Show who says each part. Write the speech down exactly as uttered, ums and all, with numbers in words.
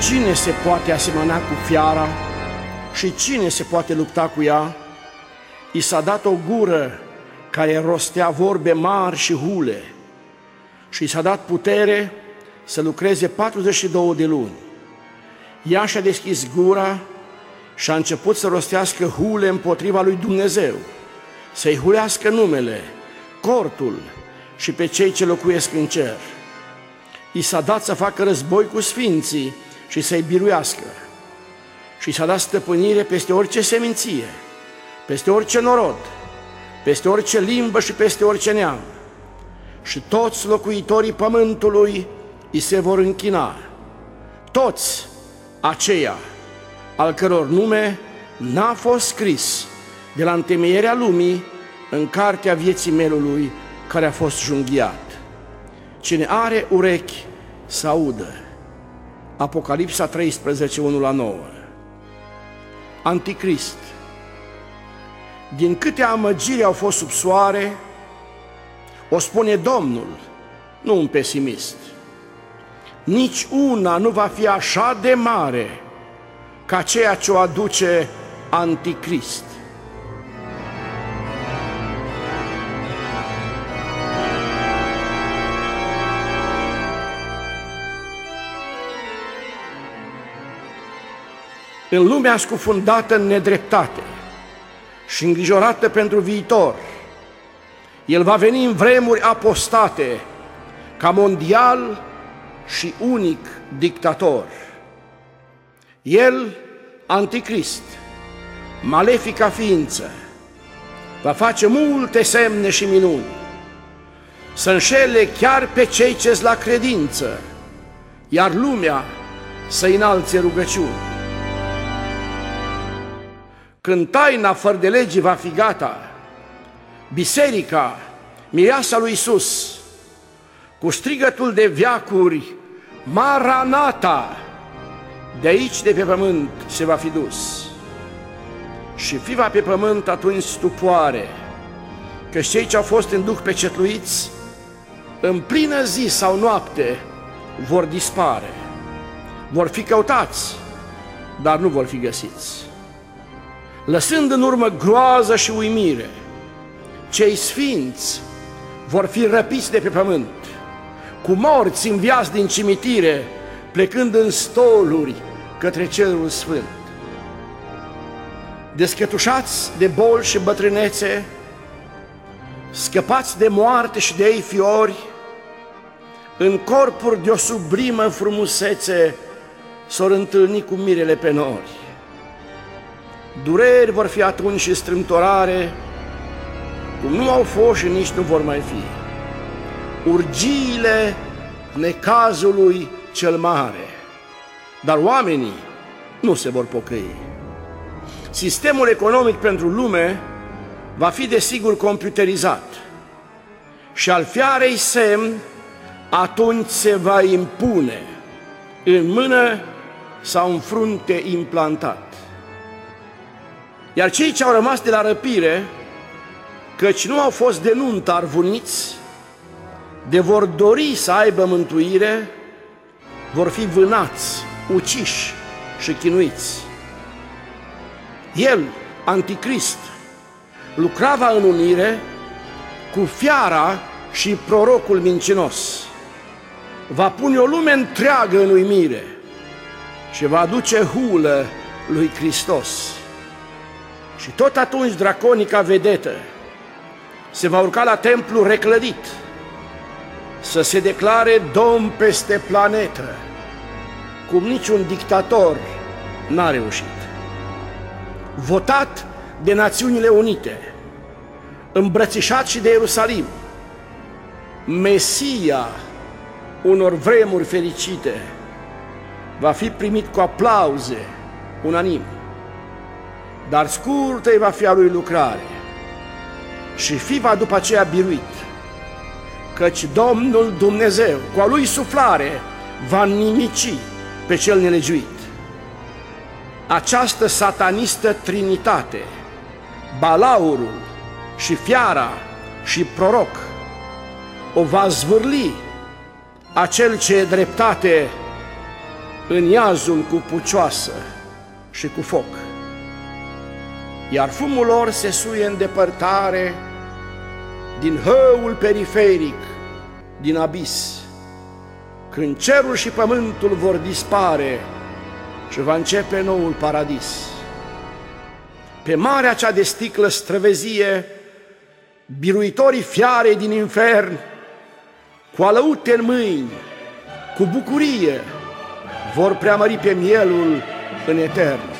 Speaker 1: Cine se poate asemăna cu fiara și cine se poate lupta cu ea? I s-a dat o gură care rostea vorbe mari și hule și i s-a dat putere să lucreze patruzeci și două de luni. Ea și-a deschis gura și a început să rostească hule împotriva lui Dumnezeu, să-i hulească numele, cortul și pe cei ce locuiesc în cer. I s-a dat să facă război cu sfinții și să-i biruiască. Și s-a dat stăpânire peste orice seminție, peste orice norod, peste orice limbă și peste orice neam. Și toți locuitorii pământului îi se vor închina, toți aceia al căror nume n-a fost scris de la întemeierea lumii în cartea vieții melului care a fost junghiat. Cine are urechi să audă. Apocalipsa treisprezece, unu la nouă. Anticrist. Din câte amăgiri au fost sub soare, o spune Domnul, nu un pesimist. Nici una nu va fi așa de mare ca ceea ce o aduce Anticrist. În lumea scufundată în nedreptate și îngrijorată pentru viitor, el va veni în vremuri apostate ca mondial și unic dictator. El, Anticrist, malefica ființă, va face multe semne și minuni, să înșele chiar pe cei ce-s la credință, iar lumea să înalțe rugăciuni. Când taina fără de legii va fi gata, biserica, mireasa lui Iisus, cu strigătul de veacuri, Maranata, de aici de pe pământ se va fi dus. Și fi va pe pământ atunci stupoare, că cei ce au fost în duh pecetluiți, în plină zi sau noapte, vor dispare. Vor fi căutați, dar nu vor fi găsiți. Lăsând în urmă groază și uimire, cei sfinți vor fi răpiți de pe pământ, cu morți înviați din cimitire, plecând în stoluri către cerul sfânt. Descătușați de boli și bătrânețe, scăpați de moarte și de ei fiori, în corpuri de o sublimă frumusețe s-or întâlni cu mirele pe nori. Dureri vor fi atunci și strâmtorare, cum nu au fost și nici nu vor mai fi. Urgiile necazului cel mare, dar oamenii nu se vor pocăi. Sistemul economic pentru lume va fi desigur computerizat și al fiarei semn atunci se va impune în mână sau în frunte implantat. Iar cei ce au rămas de la răpire, căci nu au fost de nuntă arvuniți, de vor dori să aibă mântuire, vor fi vânați, uciși și chinuiți. El, Anticrist, lucrava în unire cu fiara și prorocul mincinos. Va pune o lume întreagă în uimire și va aduce hulă lui Hristos. Și tot atunci draconica vedetă se va urca la templu reclădit, să se declare domn peste planetă, cum niciun dictator n-a reușit. Votat de Națiunile Unite, îmbrățișat și de Ierusalim, Mesia unor vremuri fericite, va fi primit cu aplauze unanim. Dar scurtă va fi a lui lucrare și fi va după aceea biruit, căci Domnul Dumnezeu, cu a lui suflare, va nimici pe cel nelegiuit. Această satanistă trinitate, balaurul și fiara și proroc, o va zvârli acel ce e dreptate în iazul cu pucioasă și cu foc. Iar fumul lor se suie în depărtare din hăul periferic, din abis, când cerul și pământul vor dispare și va începe noul paradis. Pe marea cea de sticlă străvezie, biruitorii fiare din infern, cu alăute în mâini, cu bucurie, vor preamări pe mielul în etern.